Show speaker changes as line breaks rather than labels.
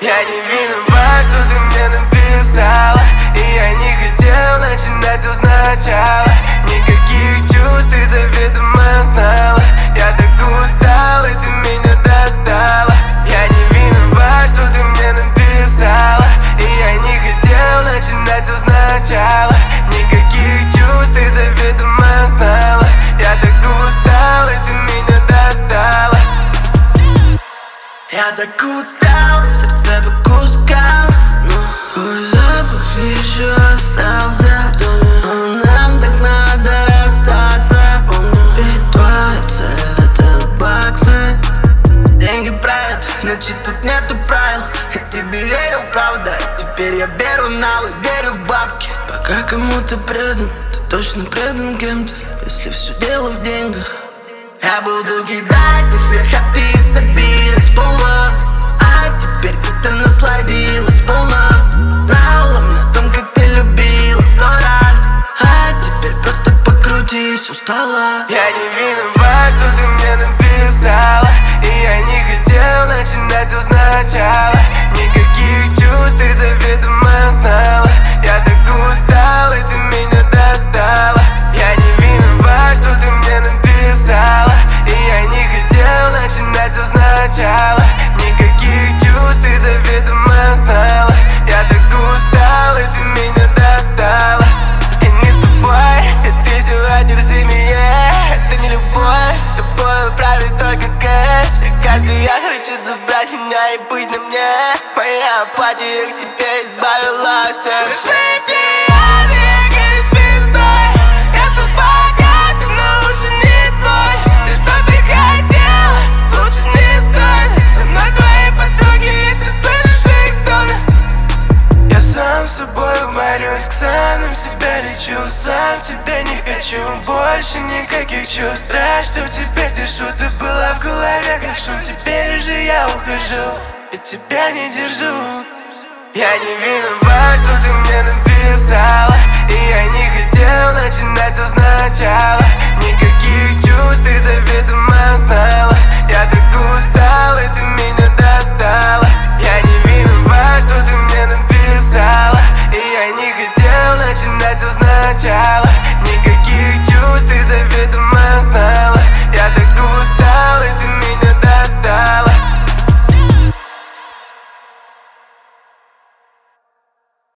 Я не виноват, что ты мне написала, и я не хотел начинать все сначала. Никаких чувств ты заведомо знала. Я так устал, и ты меня достала. Я не виноват, что ты мне написала, и я не хотел начинать все сначала. Никаких чувств ты заведомо знала. Я так устал, и ты меня достала.
Я так устал, сердце по кускам, но твой запах еще остался. Думаю, нам так надо расстаться. Помню, ведь твоя цель — это баксы. Деньги правят, значит тут нету правил. Я тебе верил, правда, теперь я беру налы, верю в бабки. Пока кому-то предан, ты точно предан кем-то, если все дело в деньгах. Я буду кидать их вверх, а ты соберешь пола. А теперь ты насладилась полно правилам на том, как ты любила 100 раз. А теперь просто покрутись, устала.
Я не виноват, что ты мне написала, и я не хотел начинать все сначала. Никаких чувств ты заведомо знала. Я так устал, и ты меня достала. Я не виноват, что ты мне написала, и я не хотел начинать все сначала. Никаких чувств ты заведомо знала. Я так устал, и ты меня достала. Я не с тобой, это сила, держи меня. Это не любовь, тобою правит только кэш. И каждый я хочет забрать меня и быть на мне. Моя апатия к тебе избавила все. С собой борюсь, к санам себя лечу. Сам тебя не хочу, больше никаких чувств. Рад, что теперь дышу, ты была в голове как шум. Теперь уже я ухожу, и тебя не держу. Я не виноват, что ты мне написала, и я не хотел начинать все сначала. Никаких чувств ты заведомо